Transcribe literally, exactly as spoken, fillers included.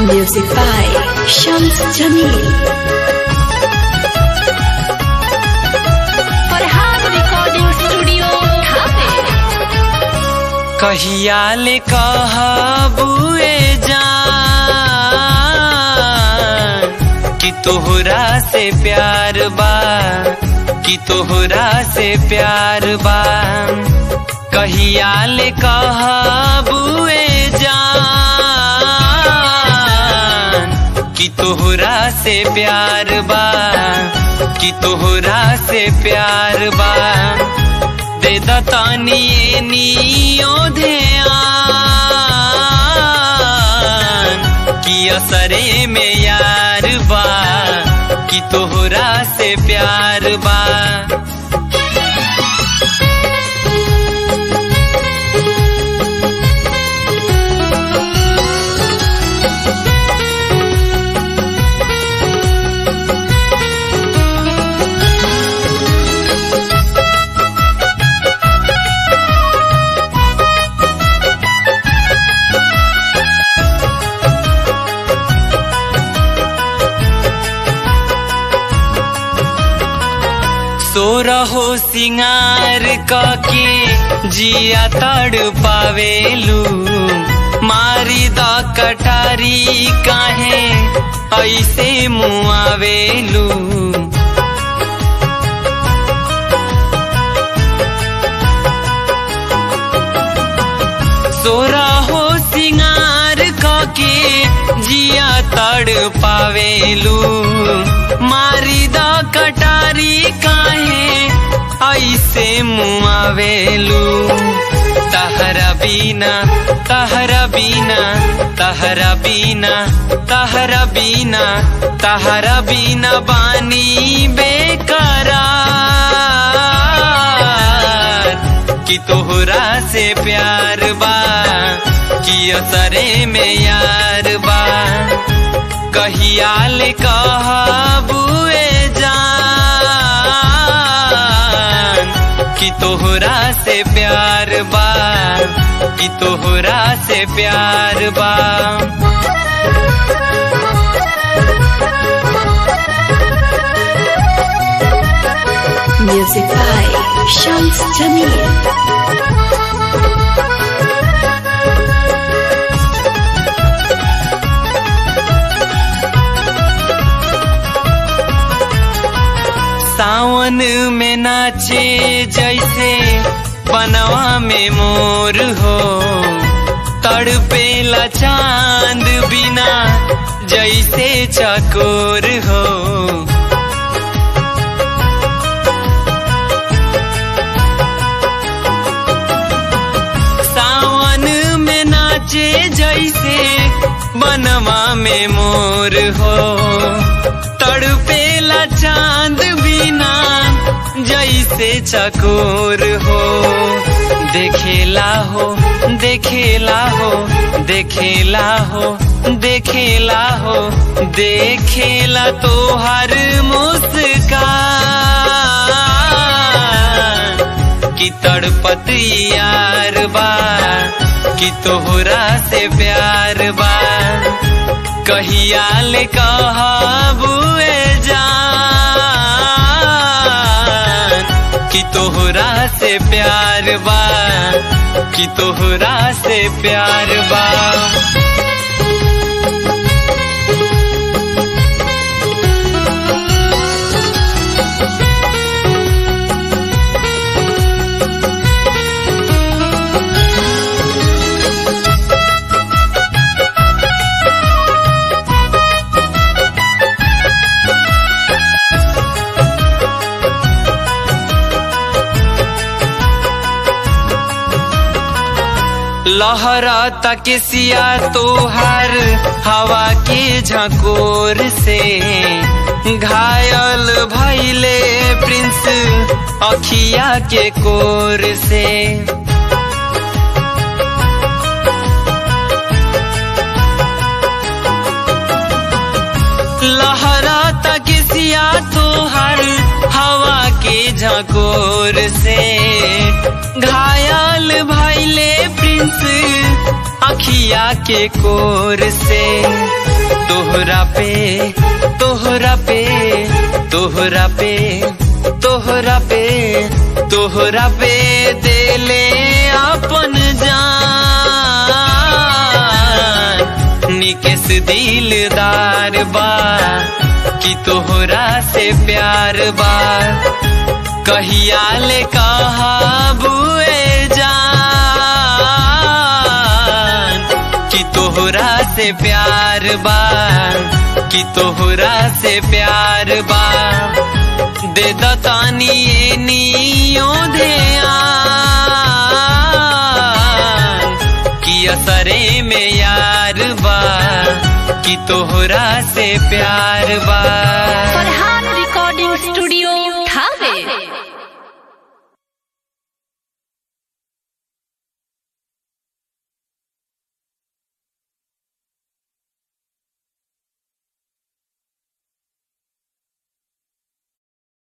Music by Shams Jamil. Farhad recording studio ढाबे। कहियाले कहबुए जान कि तोहरा से प्यार बा, कि तोहरा से प्यार बा। कहियाले कहबुए जान कि तोहरा से प्यार बा, कि तोहरा से प्यार बा। दे दतानी नियो ध्यान कि असरे में यार बा, कि तोहरा से प्यार बा। सोरहो सिंगार कके जिया तड़ पावेलू, मारी द कटारी काहे ऐसे मुआवेलू। सोरहो सिंगार कके जिया तड़ पावेलू, मारी द कटारी काहे ऐसे मुआवेलू। तहरा बीना तहरा बीना तहरा बीना तहरा बीना तहरा बीना बानी बेकरार, कि तोहरा से प्यार बा, कि असरे में यार बा। कहियाले कहबुए जान कि तोहरा से प्यार बा, कि तोहरा से प्यार बा। Music by Shams Jamil. सावन में नाचे जैसे बनवा में मोर हो, तड़पेला चांद बिना जैसे चकोर हो। सावन में नाचे जैसे बनवा में मोर हो, तड़पेला चांद बिना जैसे चकोर हो। देखेला हो देखेला हो देखेला हो देखेला हो देखेला तो हर मुस्कान, कि तड़पत यार बा, कि तोहरा से प्यार बा। कहियाले कहबुए जान कि तोहरा से प्यार बा, कि तोहरा से प्यार बा। लहरा तकिसिया तोहार हवा के झकोर से, घायल भइले प्रिंस अखिया के कोर से। लहरा तकिसिया तोहार हवा के झकोर से, घायल भइले प्रिंस अखिया के कोर से। तोहरा पे तोहरा पे तोहरा पे तोहरा पे तोहरा पे देले अपन जान निकेस दिलदार बा कि तोहरा से प्यार बा कहिया ले कहा बुए जान कि तोहरा से प्यार बा कि तोहरा से प्यार बा दे दतानी नियो ध्यान कि असरे में यार बा कि तोहरा से प्यार बा।